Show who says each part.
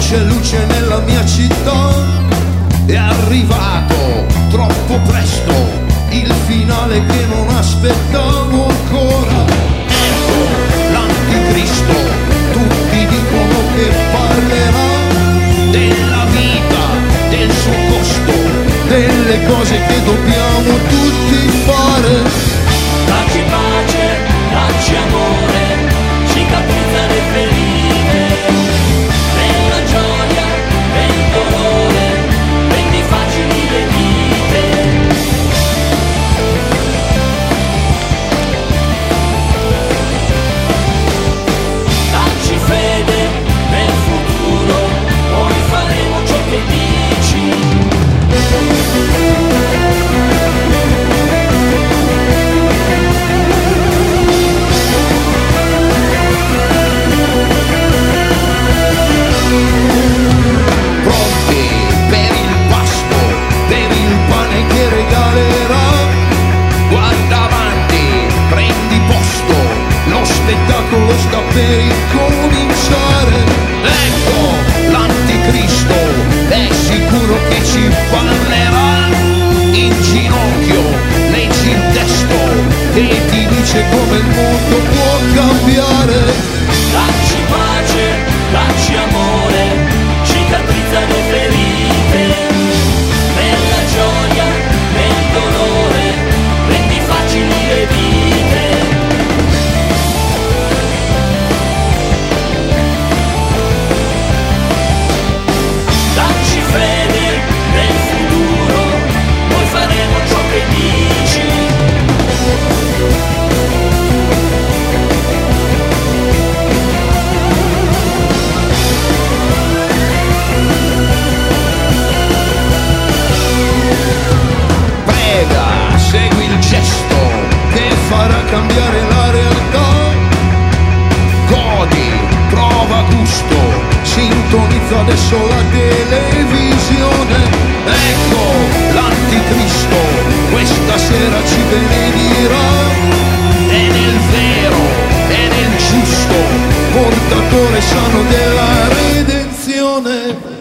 Speaker 1: c'è luce nella mia città, è arrivato troppo presto il finale che non aspettavo ancora. Ecco l'anticristo, tutti dicono che parlerà della vita, del suo costo, delle cose che dobbiamo tutti fare.
Speaker 2: Dacci pace, dacci amore, cicatrizza le ferite, nella gioia, nel dolore, rendi facili le vite. Dacci fede nel futuro, noi faremo ciò che dici.
Speaker 1: Pronti per il pasto, per il pane che regalerà. Guarda avanti, prendi posto, lo spettacolo sta per incominciare. Ecco l'anticristo, è sicuro che ci parlerà. In ginocchio, leggi il testo e ti dice come il mondo può cambiare.
Speaker 2: Dacci pace, dacci amore, cicatrizza le ferite, nella gioia, nel dolore, rendi facili le vite. Dacci fede nel futuro, noi faremo ciò che dici.
Speaker 1: Prega, segui il gesto che farà cambiare la realtà. Godi, prova gusto, sintonizza adesso la televisione. Ecco l'anticristo, questa sera ci benedirà. È nel vero, è nel giusto, portatore sano della redenzione.